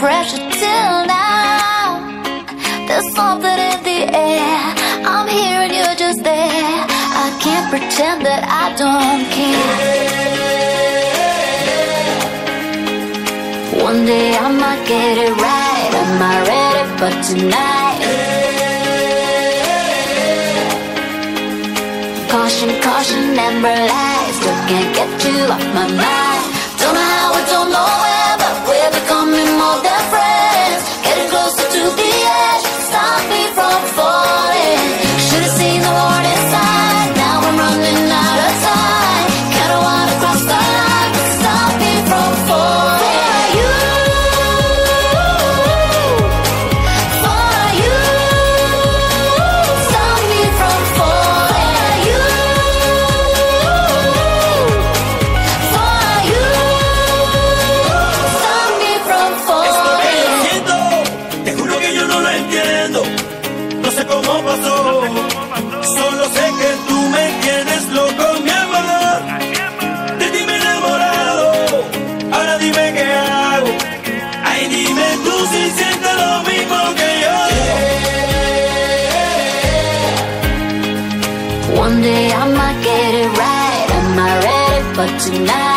pressure till now. There's something in the air. I'm here and you're just there. I can't pretend that I don't care. One day I might get it right. Am I ready for tonight? Caution, caution, amber lights. Still can't get you off my mind. Don't know how, I don't know where, but we're becoming more than friends. Getting closer to the edge, stop me from falling. Should've seen the warning sign. Now I'm running out of time. Kinda wanna cross the line, but stop me from falling. Solo sé que tú me tienes loco, mi amor. De ti me he enamorado. Ahora dime qué hago. Ay, dime tú si sientes lo mismo que yo. One day I might get it right. Am I ready for tonight?